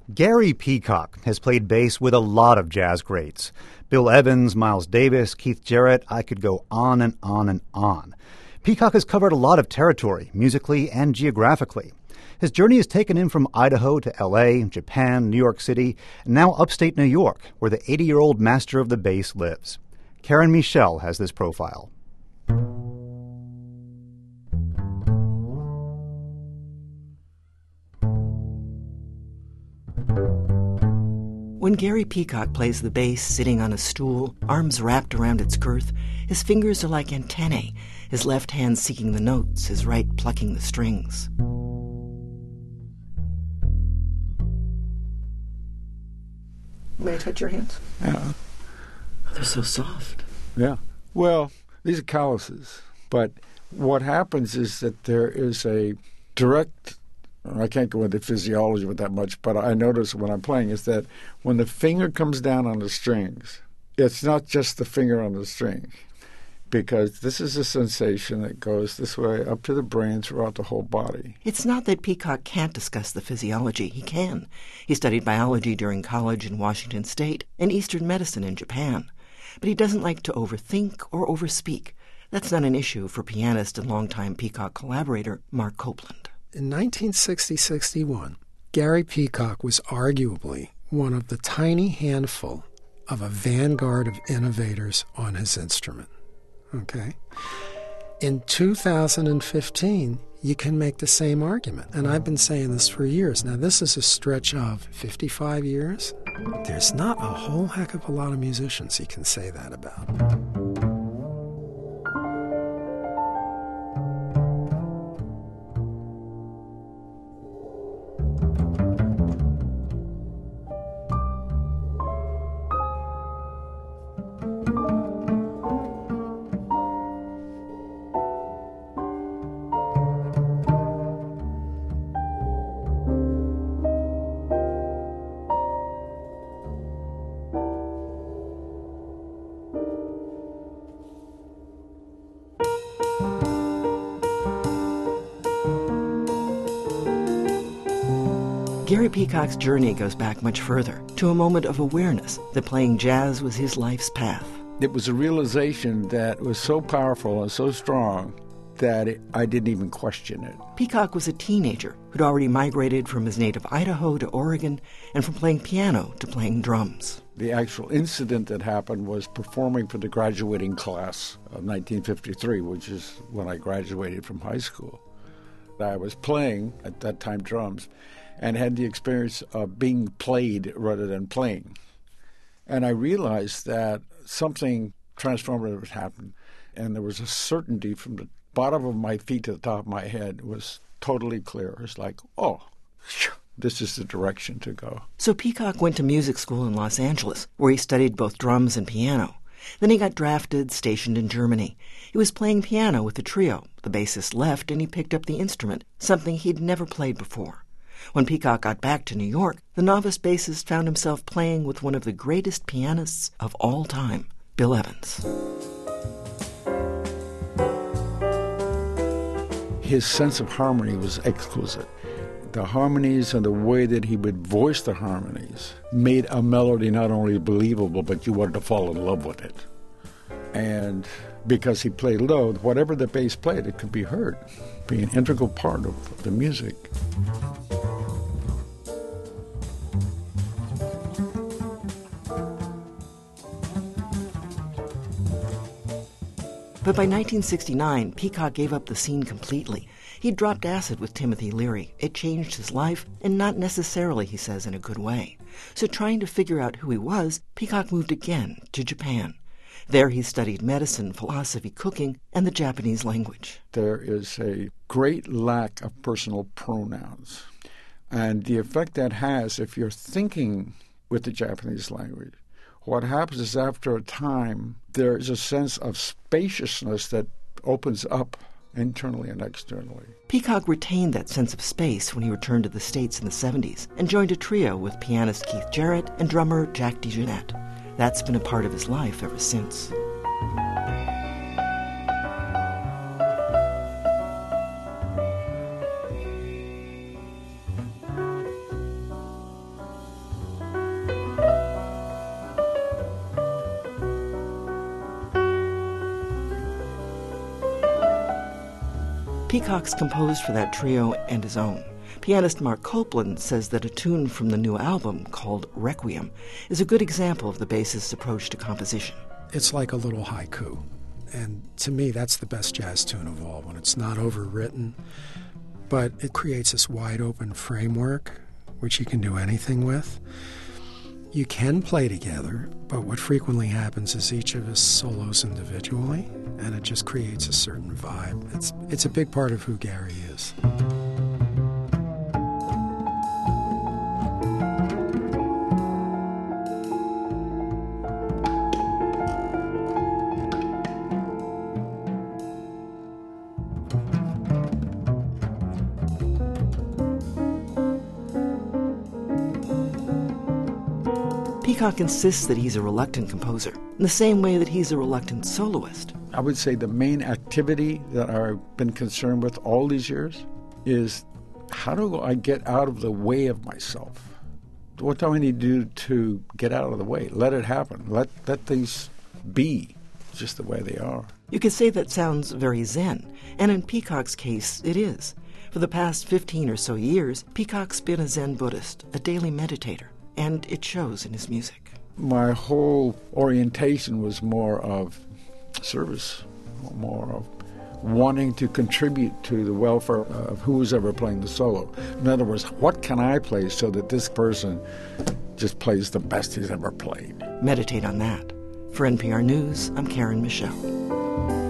Gary Peacock has played bass with a lot of jazz greats. Bill Evans, Miles Davis, Keith Jarrett, I could go on and on and on. Peacock has covered a lot of territory, musically and geographically. His journey has taken him from Idaho to L.A., Japan, New York City, and now upstate New York, where the 80-year-old master of the bass lives. Karen Michel has this profile. When Gary Peacock plays the bass sitting on a stool, arms wrapped around its girth, his fingers are like antennae, his left hand seeking the notes, his right plucking the strings. May I touch your hands? Yeah. They're so soft. Yeah. Well, these are calluses. But what happens is that there is a direct, I can't go into physiology with that much, but I notice when I'm playing is that when the finger comes down on the strings, it's not just the finger on the string, because this is a sensation that goes this way up to the brain throughout the whole body. It's not that Peacock can't discuss the physiology. He can. He studied biology during college in Washington State and Eastern medicine in Japan. But he doesn't like to overthink or overspeak. That's not an issue for pianist and longtime Peacock collaborator Mark Copeland. In 1960-61, Gary Peacock was arguably one of the tiny handful of a vanguard of innovators on his instrument. Okay? In 2015, you can make the same argument. And I've been saying this for years. Now, this is a stretch of 55 years. There's not a whole heck of a lot of musicians you can say that about. Gary Peacock's journey goes back much further, to a moment of awareness that playing jazz was his life's path. It was a realization that was so powerful and so strong that I didn't even question it. Peacock was a teenager who'd already migrated from his native Idaho to Oregon and from playing piano to playing drums. The actual incident that happened was performing for the graduating class of 1953, which is when I graduated from high school. I was playing, at that time, drums, and had the experience of being played rather than playing. And I realized that something transformative had happened, and there was a certainty from the bottom of my feet to the top of my head. It was totally clear. It's like, oh, this is the direction to go. So Peacock went to music school in Los Angeles, where he studied both drums and piano. Then he got drafted, stationed in Germany. He was playing piano with the trio. The bassist left, and he picked up the instrument, something he'd never played before. When Peacock got back to New York, the novice bassist found himself playing with one of the greatest pianists of all time, Bill Evans. His sense of harmony was exquisite. The harmonies and the way that he would voice the harmonies made a melody not only believable, but you wanted to fall in love with it. And because he played low, whatever the bass played, it could be heard, be an integral part of the music. But by 1969, Peacock gave up the scene completely. He dropped acid with Timothy Leary. It changed his life, and not necessarily, he says, in a good way. So trying to figure out who he was, Peacock moved again to Japan. There he studied medicine, philosophy, cooking, and the Japanese language. There is a great lack of personal pronouns. And the effect that has, if you're thinking with the Japanese language, what happens is after a time, there is a sense of spaciousness that opens up internally and externally. Peacock retained that sense of space when he returned to the States in the 70s and joined a trio with pianist Keith Jarrett and drummer Jack DeJohnette. That's been a part of his life ever since. Peacock's composed for that trio and his own. Pianist Mark Copeland says that a tune from the new album, called Requiem, is a good example of the bassist's approach to composition. It's like a little haiku. And to me, that's the best jazz tune of all, when it's not overwritten, but it creates this wide-open framework, which you can do anything with. You can play together, but what frequently happens is each of us solos individually, and it just creates a certain vibe. It's a big part of who Gary is. Peacock insists that he's a reluctant composer, in the same way that he's a reluctant soloist. I would say the main activity that I've been concerned with all these years is, how do I get out of the way of myself? What do I need to do to get out of the way? Let it happen. Let things be just the way they are. You could say that sounds very Zen, and in Peacock's case, it is. For the past 15 or so years, Peacock's been a Zen Buddhist, a daily meditator, and it shows in his music. My whole orientation was more of service, more of wanting to contribute to the welfare of who was ever playing the solo. In other words, what can I play so that this person just plays the best he's ever played? Meditate on that. For NPR News, I'm Karen Michelle.